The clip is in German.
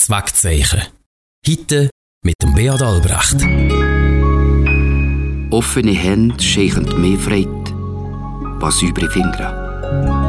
Zweckzeichen. Heute mit dem Beat Albrecht. Offene Hände scheichen mehr Freude, was übrige Finger.